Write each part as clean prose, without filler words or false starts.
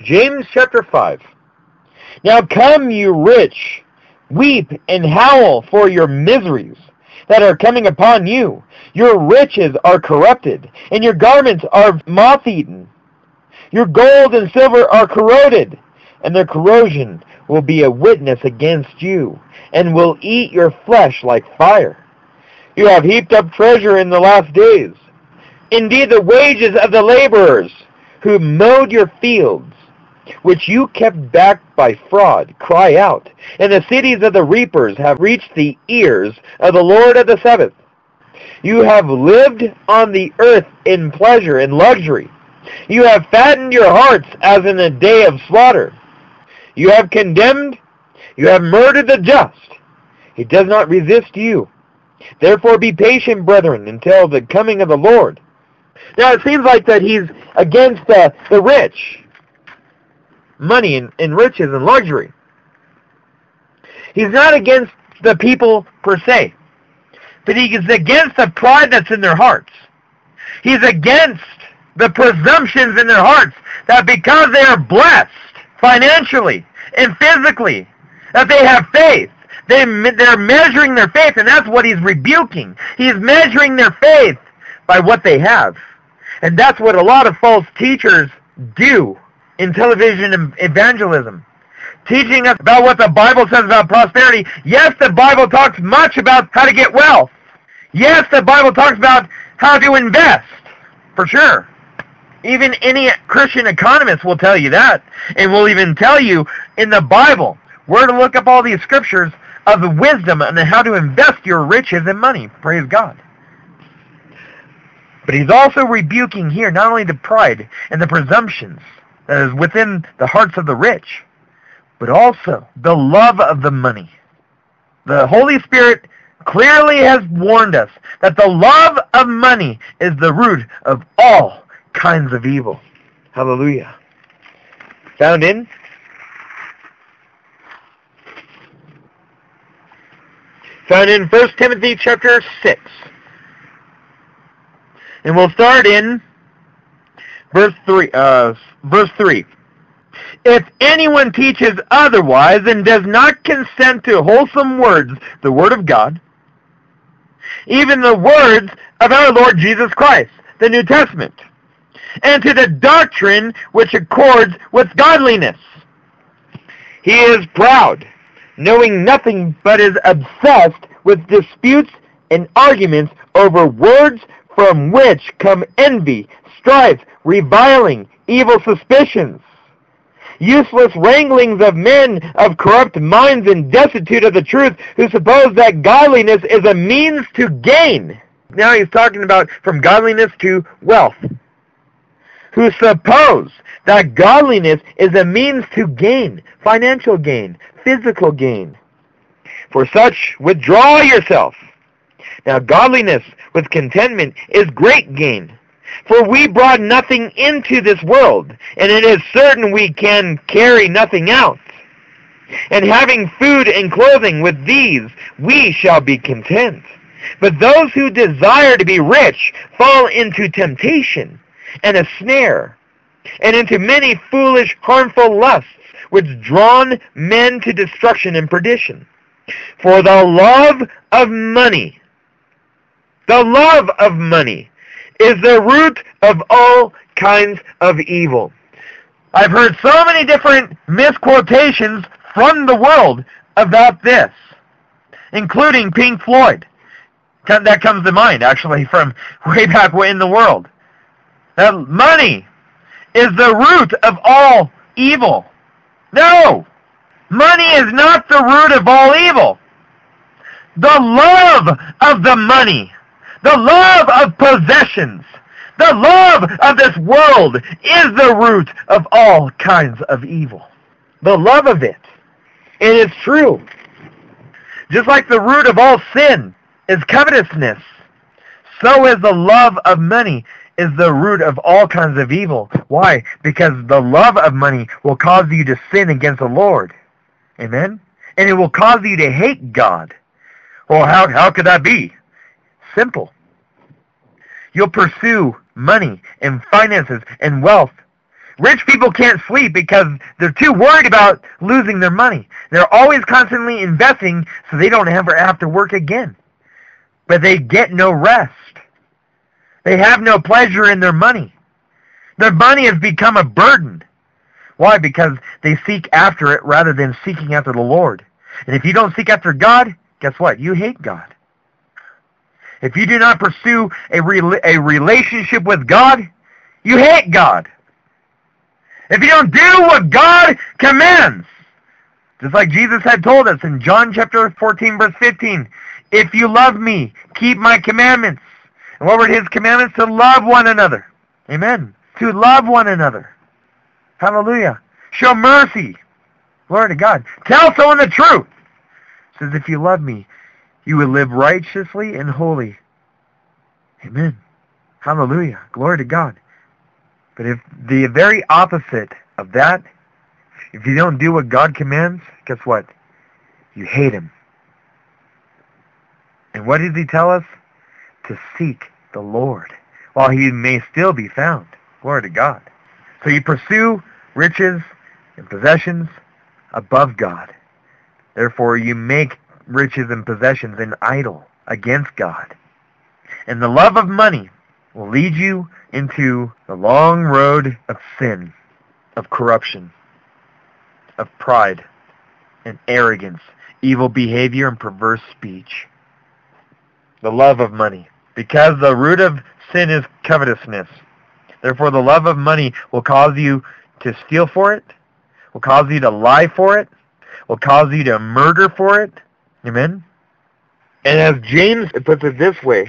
James chapter 5. Now come, you rich, weep and howl for your miseries that are coming upon you. Your riches are corrupted, and your garments are moth-eaten. Your gold and silver are corroded, and their corrosion will be a witness against you, and will eat your flesh like fire. You have heaped up treasure in the last days. Indeed, the wages of the laborers who mowed your fields, which you kept back by fraud, cry out, and the cities of the reapers have reached the ears of the Lord of the Sabbath. You have lived on the earth in pleasure and luxury. You have fattened your hearts as in a day of slaughter. You have condemned, you have murdered the just. He does not resist you. Therefore be patient, brethren, until the coming of the Lord. Now it seems like that he's against the rich. Money and riches and luxury. He's not against the people per se, but he is against the pride that's in their hearts. He's against the presumptions in their hearts that because they are blessed financially and physically, that they have faith. They're measuring their faith, and that's what he's rebuking. He's measuring their faith by what they have. And that's what a lot of false teachers do in television evangelism, teaching us about what the Bible says about prosperity. Yes, the Bible talks much about how to get wealth. Yes, the Bible talks about how to invest, for sure. Even any Christian economist will tell you that, and will even tell you in the Bible where to look up all these scriptures of the wisdom and how to invest your riches and money. Praise God. But he's also rebuking here not only the pride and the presumptions that is within the hearts of the rich, but also the love of the money. The Holy Spirit clearly has warned us that the love of money is the root of all kinds of evil. Hallelujah. Found in Found in 1 Timothy chapter 6. And we'll start in verse 3. If anyone teaches otherwise and does not consent to wholesome words, the word of God, even the words of our Lord Jesus Christ, the New Testament, and to the doctrine which accords with godliness, he is proud, knowing nothing, but is obsessed with disputes and arguments over words, from which come envy, strife, reviling, evil suspicions, useless wranglings of men of corrupt minds and destitute of the truth, who suppose that godliness is a means to gain. Now he's talking about from godliness to wealth. Who suppose that godliness is a means to gain, financial gain, physical gain. For such, withdraw yourself. Now godliness with contentment is great gain. For we brought nothing into this world, and it is certain we can carry nothing out. And having food and clothing, with these we shall be content. But those who desire to be rich fall into temptation and a snare, and into many foolish, harmful lusts, which drawn men to destruction and perdition. For the love of money is the root of all kinds of evil. I've heard so many different misquotations from the world about this, including Pink Floyd. That comes to mind, actually, from way back in the world. That money is the root of all evil. No! Money is not the root of all evil. The love of the money, the love of possessions, the love of this world is the root of all kinds of evil. The love of it. And it's true. Just like the root of all sin is covetousness, so is the love of money is the root of all kinds of evil. Why? Because the love of money will cause you to sin against the Lord. Amen? And it will cause you to hate God. Well, how could that be? Simple. You'll pursue money and finances and wealth Rich people can't sleep because they're too worried about losing their money. They're always constantly investing so they don't ever have to work again. But they get no rest. They have no pleasure in their money. Their money has become a burden. Why? Because they seek after it rather than seeking after the Lord. And if you don't seek after God, guess what? You hate God. If you do not pursue a relationship with God, you hate God. If you don't do what God commands, just like Jesus had told us in John chapter 14, verse 15, if you love me, keep my commandments. And what were his commandments? To love one another. Amen. To love one another. Hallelujah. Show mercy. Glory to God. Tell someone the truth. It says, if you love me, you will live righteously and holy. Amen. Hallelujah. Glory to God. But if the very opposite of that, if you don't do what God commands, guess what? You hate him. And what does he tell us? To seek the Lord while he may still be found. Glory to God. So you pursue riches and possessions above God. Therefore, you make riches and possessions an idol against God. And the love of money will lead you into the long road of sin, of corruption, of pride and arrogance, evil behavior and perverse speech. The love of money. Because the root of sin is covetousness. Therefore, the love of money will cause you to steal for it, will cause you to lie for it, will cause you to murder for it. Amen? And as James puts it this way,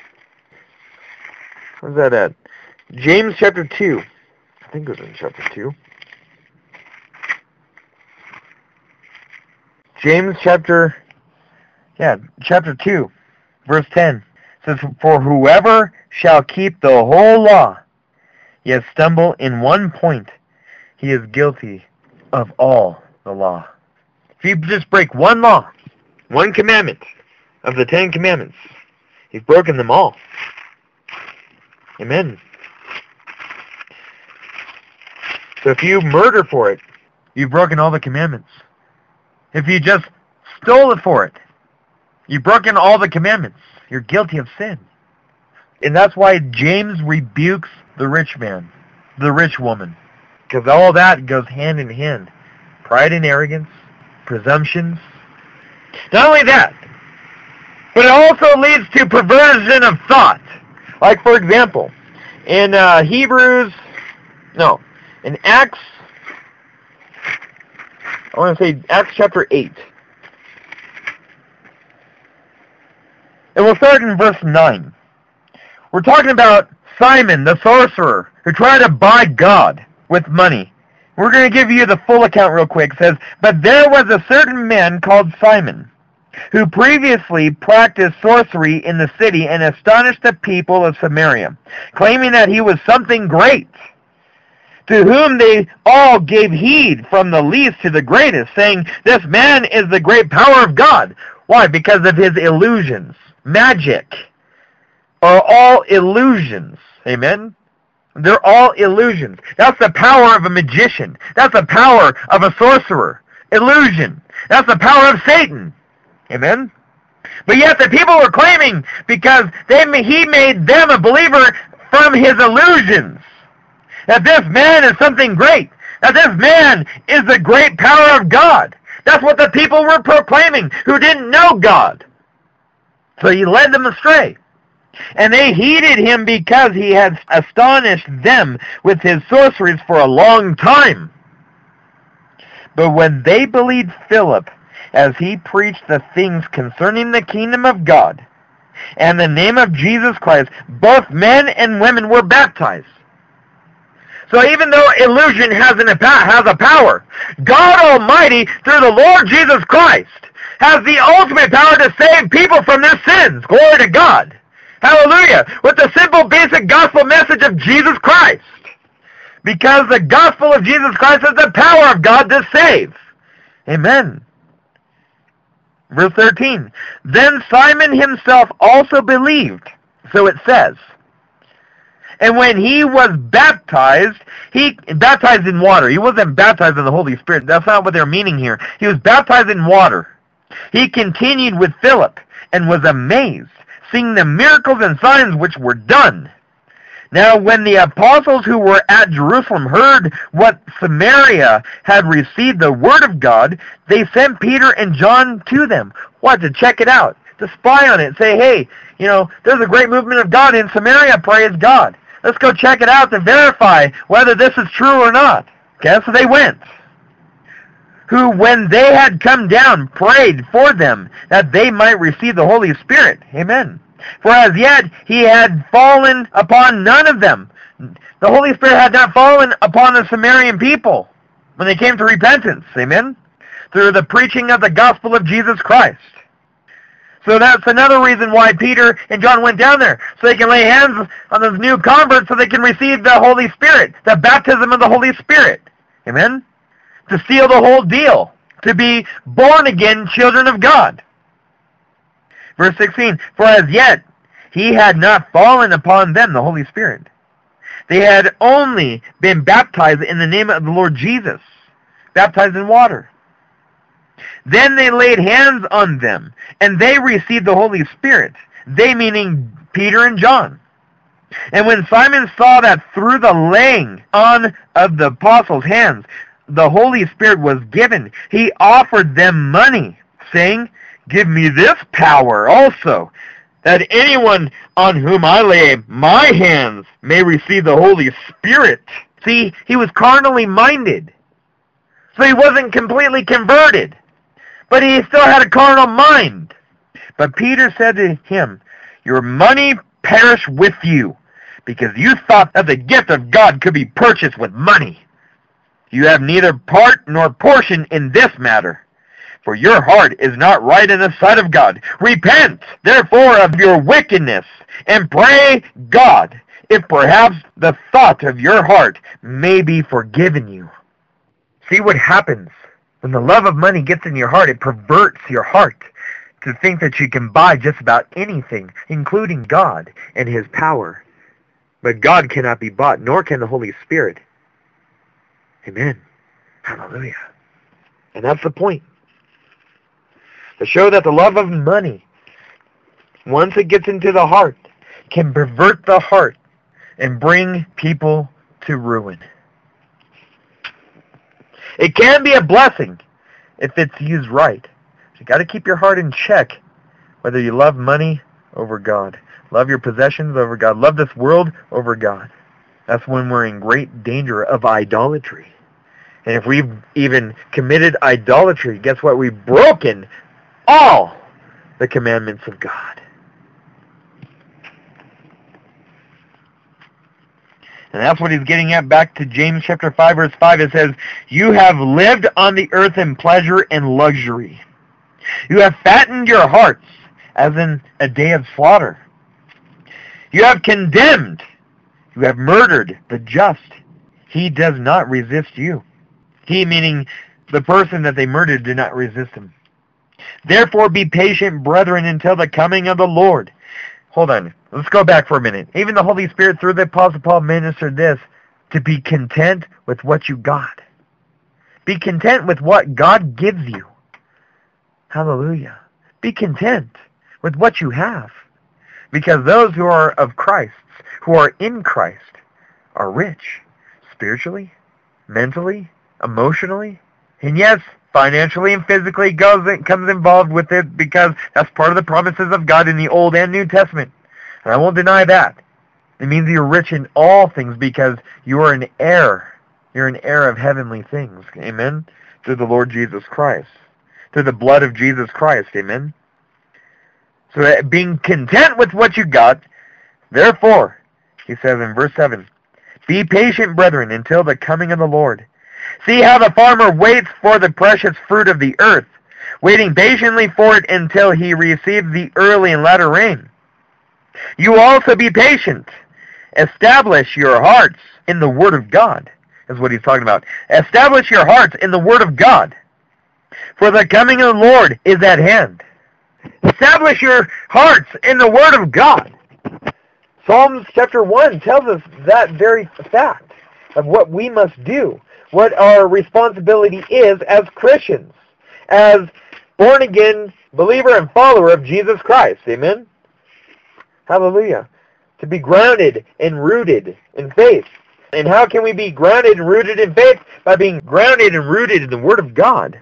where's that at? James chapter 2. I think it was in chapter 2. James chapter 2, verse 10. Says, for whoever shall keep the whole law, yet stumble in one point, he is guilty of all the law. If you just break one law, one commandment of the 10 commandments, you've broken them all. Amen. So if you murder for it, you've broken all the commandments. If you just stole it for it, you've broken all the commandments. You're guilty of sin. And that's why James rebukes the rich man, the rich woman. Because all that goes hand in hand. Pride and arrogance, presumptions. Not only that, but it also leads to perversion of thought. Like, for example, in Acts, I want to say Acts chapter 8. And we'll start in verse 9. We're talking about Simon, the sorcerer, who tried to buy God with money. We're going to give you the full account real quick. It says, but there was a certain man called Simon, who previously practiced sorcery in the city and astonished the people of Samaria, claiming that he was something great, to whom they all gave heed from the least to the greatest, saying, this man is the great power of God. Why? Because of his illusions. Magic are all illusions. Amen? They're all illusions. That's the power of a magician. That's the power of a sorcerer. Illusion. That's the power of Satan. Amen? But yet the people were claiming because he made them a believer from his illusions. That this man is something great. That this man is the great power of God. That's what the people were proclaiming who didn't know God. So he led them astray. And they heeded him because he had astonished them with his sorceries for a long time. But when they believed Philip, as he preached the things concerning the kingdom of God, and the name of Jesus Christ, both men and women were baptized. So even though illusion has a power, God Almighty, through the Lord Jesus Christ, has the ultimate power to save people from their sins. Glory to God. Hallelujah. With the simple, basic gospel message of Jesus Christ. Because the gospel of Jesus Christ is the power of God to save. Amen. Verse 13. Then Simon himself also believed. So it says. And when he was baptized, he baptized in water. He wasn't baptized in the Holy Spirit. That's not what they're meaning here. He was baptized in water. He continued with Philip and was amazed, seeing the miracles and signs which were done. Now when the apostles who were at Jerusalem heard what Samaria had received the word of God, they sent Peter and John to them. What? To check it out, to spy on it, say, hey, there's a great movement of God in Samaria, praise God. Let's go check it out to verify whether this is true or not. Okay, so they went. Who, when they had come down, prayed for them that they might receive the Holy Spirit. Amen. For as yet he had fallen upon none of them. The Holy Spirit had not fallen upon the Samaritan people when they came to repentance. Amen. Through the preaching of the gospel of Jesus Christ. So that's another reason why Peter and John went down there, so they can lay hands on those new converts so they can receive the Holy Spirit, the baptism of the Holy Spirit. Amen? To seal the whole deal, to be born again children of God. Verse 16, for as yet he had not fallen upon them, the Holy Spirit. They had only been baptized in the name of the Lord Jesus, baptized in water. Then they laid hands on them, and they received the Holy Spirit. They meaning Peter and John. And when Simon saw that through the laying on of the apostles' hands, the Holy Spirit was given, he offered them money, saying, give me this power also, that anyone on whom I lay my hands may receive the Holy Spirit. See, he was carnally minded. So he wasn't completely converted. But he still had a carnal mind. But Peter said to him, your money perish with you, because you thought that the gift of God could be purchased with money. You have neither part nor portion in this matter, for your heart is not right in the sight of God. Repent, therefore, of your wickedness, and pray God, if perhaps the thought of your heart may be forgiven you. See what happens. When the love of money gets in your heart, it perverts your heart to think that you can buy just about anything, including God and His power. But God cannot be bought, nor can the Holy Spirit. Amen. Hallelujah. And that's the point. To show that the love of money, once it gets into the heart, can pervert the heart and bring people to ruin. It can be a blessing if it's used right. You got to keep your heart in check, whether you love money over God, love your possessions over God, love this world over God. That's when we're in great danger of idolatry. And if we've even committed idolatry, guess what? We've broken all the commandments of God. And that's what he's getting at. Back to James chapter 5, verse 5, it says, you have lived on the earth in pleasure and luxury. You have fattened your hearts as in a day of slaughter. You have condemned. You have murdered the just. He does not resist you. He, meaning the person that they murdered, did not resist him. Therefore be patient, brethren, until the coming of the Lord. Hold on. Let's go back for a minute. Even the Holy Spirit, through the Apostle Paul, ministered this, to be content with what you got. Be content with what God gives you. Hallelujah. Be content with what you have. Because those who are of Christ, who are in Christ, are rich. Spiritually, mentally, emotionally, and yes, financially and physically comes involved with it, because that's part of the promises of God in the Old and New Testament. And I won't deny that. It means you're rich in all things because you are an heir. You're an heir of heavenly things. Amen? Through the Lord Jesus Christ. Through the blood of Jesus Christ. Amen? So being content with what you got, therefore, he says in verse 7, be patient, brethren, until the coming of the Lord. See how the farmer waits for the precious fruit of the earth, waiting patiently for it until he receives the early and latter rain. You also be patient. Establish your hearts in the Word of God, is what he's talking about. Establish your hearts in the Word of God, for the coming of the Lord is at hand. Establish your hearts in the Word of God. Psalms chapter 1 tells us that very fact of what we must do, what our responsibility is as Christians, as born-again believer and follower of Jesus Christ. Amen? Hallelujah. To be grounded and rooted in faith. And how can we be grounded and rooted in faith? By being grounded and rooted in the Word of God.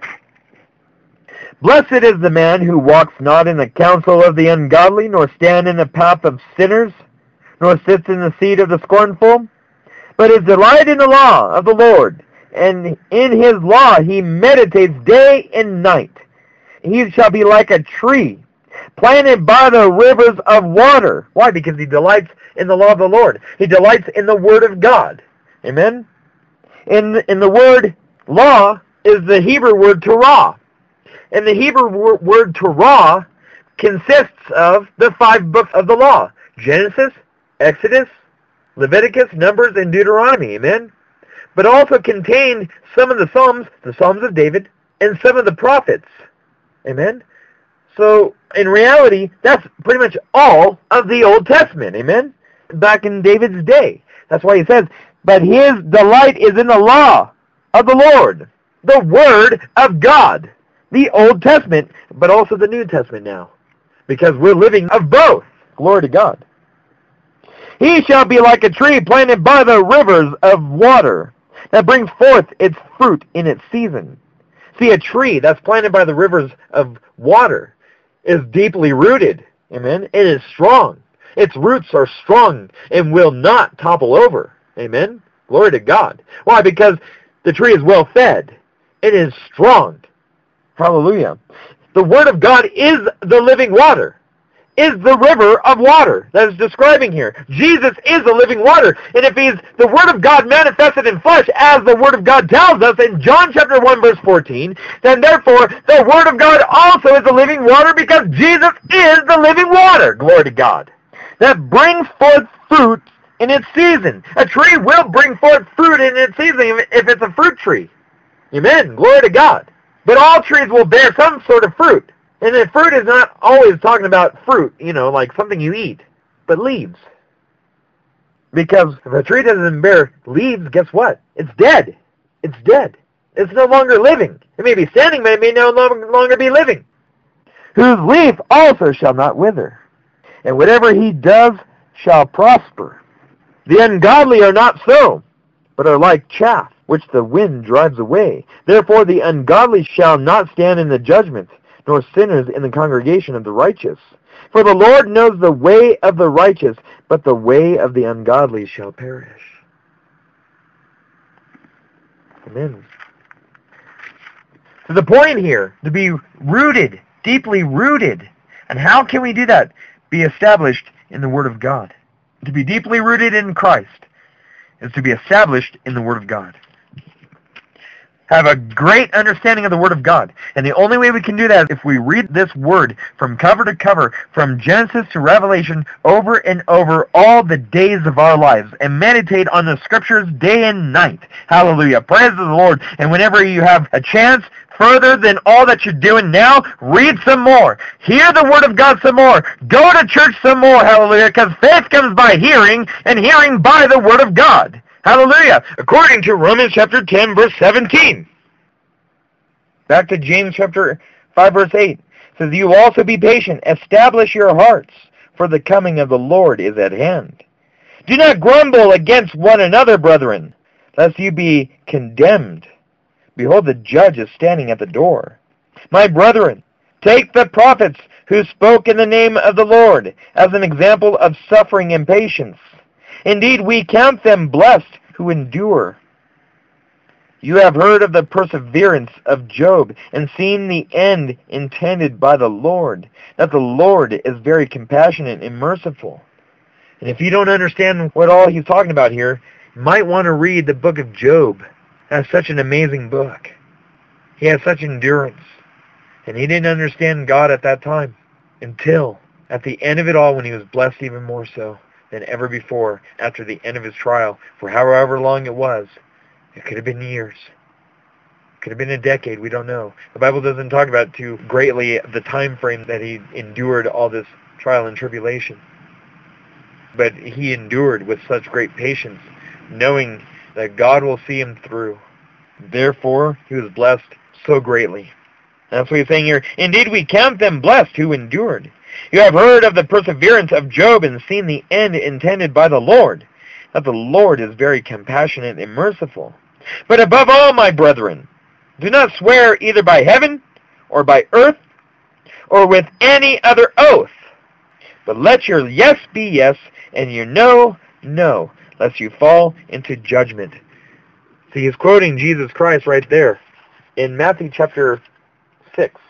Blessed is the man who walks not in the counsel of the ungodly, nor stand in the path of sinners, nor sits in the seat of the scornful, but is delight in the law of the Lord, and in his law he meditates day and night. He shall be like a tree planted by the rivers of water. Why? Because he delights in the law of the Lord. He delights in the Word of God. Amen? In the word law is the Hebrew word Torah. And the Hebrew word Torah consists of the 5 books of the law. Genesis, Exodus, Leviticus, Numbers, and Deuteronomy. Amen? But also contained some of the Psalms of David, and some of the prophets. Amen? So, in reality, that's pretty much all of the Old Testament. Amen? Back in David's day. That's why he says, but his delight is in the law of the Lord, the Word of God. The Old Testament, but also the New Testament now. Because we're living of both. Glory to God. He shall be like a tree planted by the rivers of water, that brings forth its fruit in its season. See, a tree that's planted by the rivers of water is deeply rooted. Amen? It is strong. Its roots are strong and will not topple over. Amen? Glory to God. Why? Because the tree is well fed. It is strong. Hallelujah. The Word of God is the living water. Is the river of water that is describing here. Jesus is the living water. And if he's the Word of God manifested in flesh, as the Word of God tells us in John chapter 1 verse 14, then therefore the Word of God also is the living water, because Jesus is the living water. Glory to God. That brings forth fruit in its season. A tree will bring forth fruit in its season if it's a fruit tree. Amen. Glory to God. But all trees will bear some sort of fruit. And the fruit is not always talking about fruit, like something you eat, but leaves. Because if a tree doesn't bear leaves, guess what? It's dead. It's dead. It's no longer living. It may be standing, but it may no longer be living. Whose leaf also shall not wither, and whatever he does shall prosper. The ungodly are not so, but are like chaff, which the wind drives away. Therefore the ungodly shall not stand in the judgment, nor sinners in the congregation of the righteous. For the Lord knows the way of the righteous, but the way of the ungodly shall perish. Amen. So the point here, to be rooted, deeply rooted. And how can we do that? Be established in the Word of God. To be deeply rooted in Christ is to be established in the Word of God. Have a great understanding of the Word of God. And the only way we can do that is if we read this Word from cover to cover, from Genesis to Revelation, over and over all the days of our lives, and meditate on the Scriptures day and night. Hallelujah. Praise the Lord. And whenever you have a chance, further than all that you're doing now, read some more. Hear the Word of God some more. Go to church some more. Hallelujah. Because faith comes by hearing, and hearing by the Word of God. Hallelujah. According to Romans chapter 10, verse 17. Back to James chapter 5, verse 8. It says, you also be patient. Establish your hearts, for the coming of the Lord is at hand. Do not grumble against one another, brethren, lest you be condemned. Behold, the judge is standing at the door. My brethren, take the prophets who spoke in the name of the Lord as an example of suffering and patience. Indeed, we count them blessed who endure. You have heard of the perseverance of Job and seen the end intended by the Lord, that the Lord is very compassionate and merciful. And if you don't understand what all he's talking about here, you might want to read the book of Job. That's such an amazing book. He has such endurance. And he didn't understand God at that time until at the end of it all, when he was blessed even more so than ever before after the end of his trial, for however long it was. It could have been years. It could have been a decade. We don't know. The Bible doesn't talk about too greatly the time frame that he endured all this trial and tribulation. but he endured with such great patience, knowing that God will see him through. Therefore, he was blessed so greatly. That's what he's saying here. Indeed, we count them blessed who endured. You have heard of the perseverance of Job and seen the end intended by the Lord, that the Lord is very compassionate and merciful. But above all, my brethren, do not swear either by heaven or by earth or with any other oath, but let your yes be yes and your no, no, lest you fall into judgment. See, he's quoting Jesus Christ right there in Matthew chapter 6.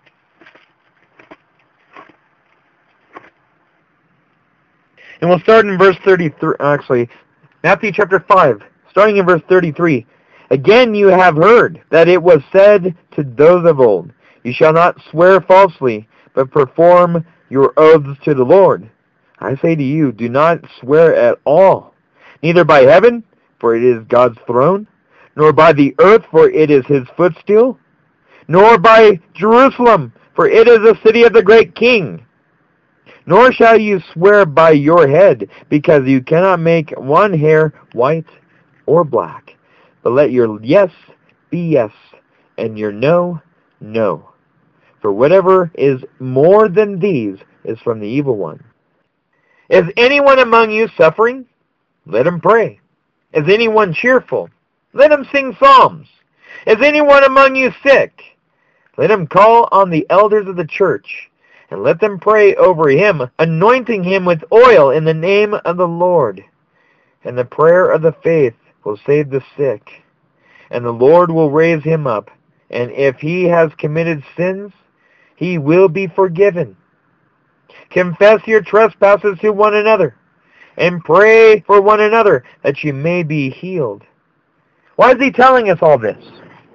And we'll start in verse 33, actually, Matthew chapter 5, starting in verse 33. Again you have heard that it was said to those of old, you shall not swear falsely, but perform your oaths to the Lord. I say to you, do not swear at all, neither by heaven, for it is God's throne, nor by the earth, for it is his footstool, nor by Jerusalem, for it is the city of the great King. Nor shall you swear by your head, because you cannot make one hair white or black. But let your yes be yes, and your no, no. For whatever is more than these is from the evil one. Is anyone among you suffering? Let him pray. Is anyone cheerful? Let him sing psalms. Is anyone among you sick? Let him call on the elders of the church, and let them pray over him, anointing him with oil in the name of the Lord. And the prayer of the faith will save the sick, and the Lord will raise him up. And if he has committed sins, he will be forgiven. Confess your trespasses to one another, and pray for one another, that you may be healed. Why is he telling us all this?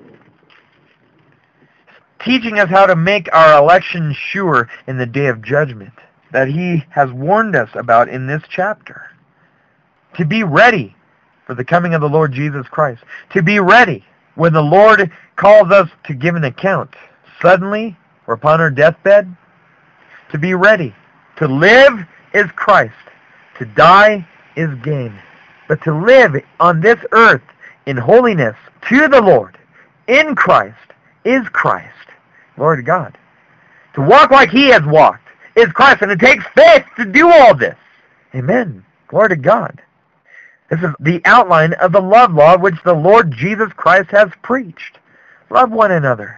Teaching us how to make our election sure in the day of judgment, that he has warned us about in this chapter. To be ready for the coming of the Lord Jesus Christ. To be ready when the Lord calls us to give an account, suddenly or upon our deathbed. To be ready. To live is Christ. To die is gain. But to live on this earth in holiness to the Lord, in Christ, is Christ. Glory to God. To walk like he has walked is Christ, and it takes faith to do all this. Amen. Glory to God. This is the outline of the love law which the Lord Jesus Christ has preached. Love one another.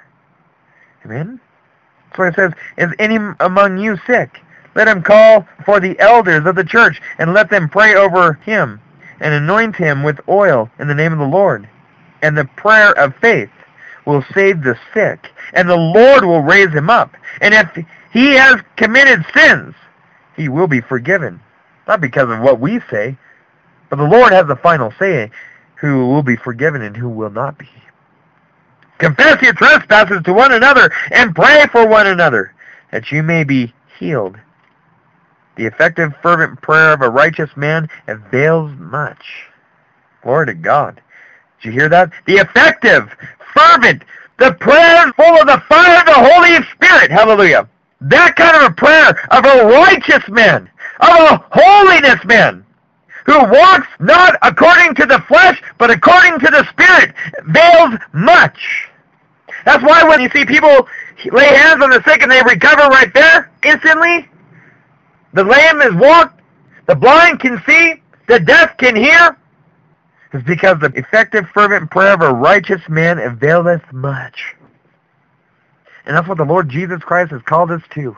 Amen. That's what it says, is any among you sick? Let him call for the elders of the church, and let them pray over him, and anoint him with oil in the name of the Lord. And the prayer of faith will save the sick, and the Lord will raise him up. And if he has committed sins, he will be forgiven. Not because of what we say, but the Lord has the final say who will be forgiven and who will not be. Confess your trespasses to one another, and pray for one another, that you may be healed. The effective, fervent prayer of a righteous man avails much. Glory to God. Did you hear that? The effective, fervent, the prayer full of the fire of the Holy Spirit. Hallelujah. That kind of a prayer of a righteous man, of a holiness man, who walks not according to the flesh, but according to the Spirit, avails much. That's why when you see people lay hands on the sick and they recover right there, instantly, the lame is walked, the blind can see, the deaf can hear, it's because the effective, fervent prayer of a righteous man availeth much. And that's what the Lord Jesus Christ has called us to.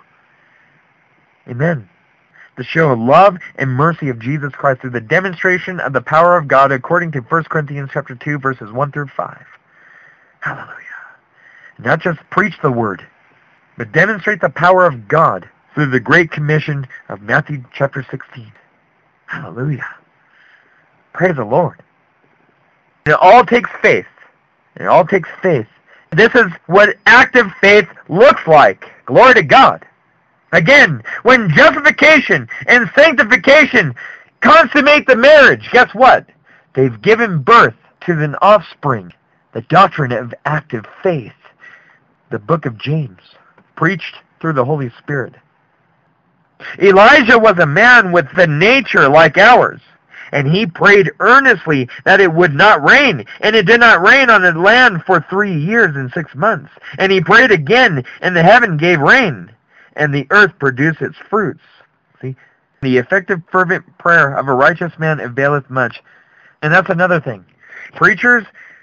Amen. To show love and mercy of Jesus Christ through the demonstration of the power of God according to 1 Corinthians chapter 2, verses 1 through 5. Hallelujah. Not just preach the word, but demonstrate the power of God through the Great Commission of Matthew chapter 16. Hallelujah. Praise the Lord. It all takes faith. It all takes faith. This is what active faith looks like. Glory to God. Again, when justification and sanctification consummate the marriage, guess what? They've given birth to an offspring. The doctrine of active faith. The book of James, preached through the Holy Spirit. Elijah was a man with the nature like ours, and he prayed earnestly that it would not rain, and it did not rain on the land for 3 years and 6 months. And he prayed again, and the heaven gave rain, and the earth produced its fruits. See, the effective fervent prayer of a righteous man availeth much. And that's another thing. Preachers,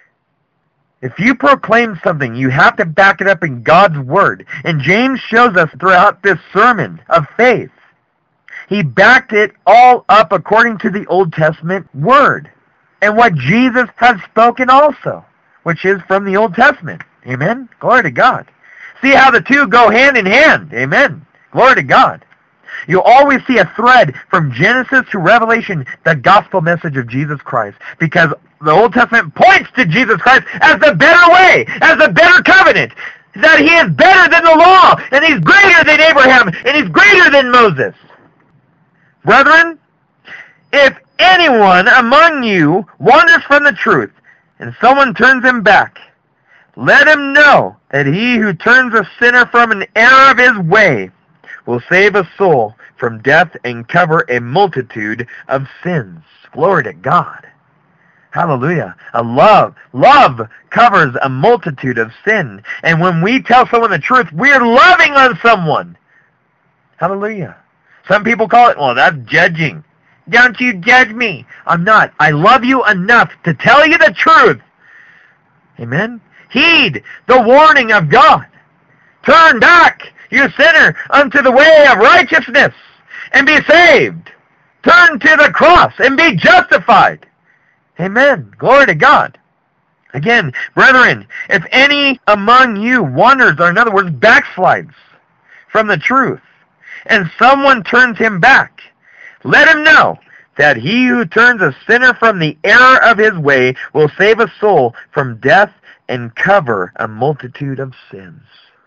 if you proclaim something, you have to back it up in God's Word. And James shows us throughout this sermon of faith, he backed it all up according to the Old Testament Word and what Jesus has spoken also, which is from the Old Testament. Amen? Glory to God. See how the two go hand in hand. Amen? Glory to God. You'll always see a thread from Genesis to Revelation, the gospel message of Jesus Christ, because the Old Testament points to Jesus Christ as the better way, as the better covenant, that he is better than the law, and he's greater than Abraham, and he's greater than Moses. Brethren, if anyone among you wanders from the truth, and someone turns him back, let him know that he who turns a sinner from an error of his way will save a soul from death and cover a multitude of sins. Glory to God. Hallelujah. Love covers a multitude of sin. And when we tell someone the truth, we're loving on someone. Hallelujah. Some people call it, well, that's judging. Don't you judge me. I'm not. I love you enough to tell you the truth. Amen? Heed the warning of God. Turn back, you sinner, unto the way of righteousness, and be saved. Turn to the cross and be justified. Amen. Glory to God. Again, brethren, if any among you wanders, or in other words, backslides from the truth, and someone turns him back, let him know that he who turns a sinner from the error of his way will save a soul from death and cover a multitude of sins.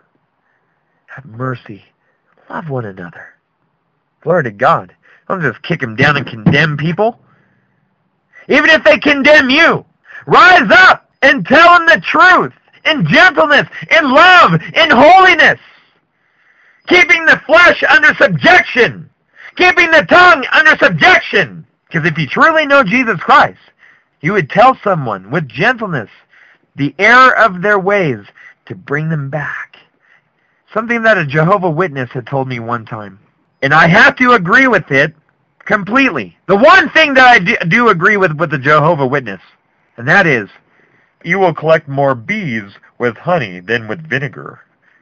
Have mercy. Love one another. Glory to God. Don't just kick them down and condemn people. Even if they condemn you, rise up and tell them the truth in gentleness, in love, in holiness. Keeping the flesh under subjection. Keeping the tongue under subjection. Because if you truly know Jesus Christ, you would tell someone with gentleness the error of their ways to bring them back. Something that a Jehovah's Witness had told me one time. And I have to agree with it completely. The one thing that I do agree with the Jehovah's Witness, and that is, you will collect more bees with honey than with vinegar.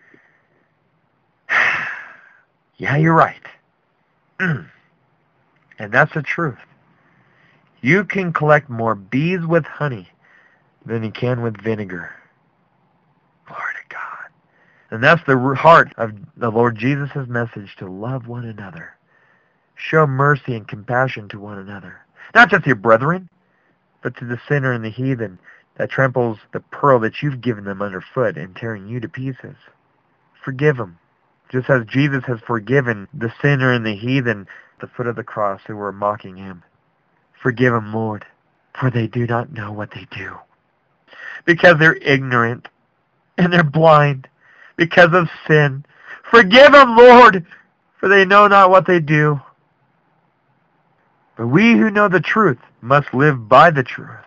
Yeah, you're right. And that's the truth. You can collect more bees with honey than you can with vinegar. Glory to God. And that's the heart of the Lord Jesus' message, to love one another. Show mercy and compassion to one another. Not just your brethren, but to the sinner and the heathen that tramples the pearl that you've given them underfoot and tearing you to pieces. Forgive them. Just as Jesus has forgiven the sinner and the heathen at the foot of the cross who were mocking him. Forgive them, Lord, for they do not know what they do. Because they're ignorant and they're blind because of sin. Forgive them, Lord, for they know not what they do. But we who know the truth must live by the truth.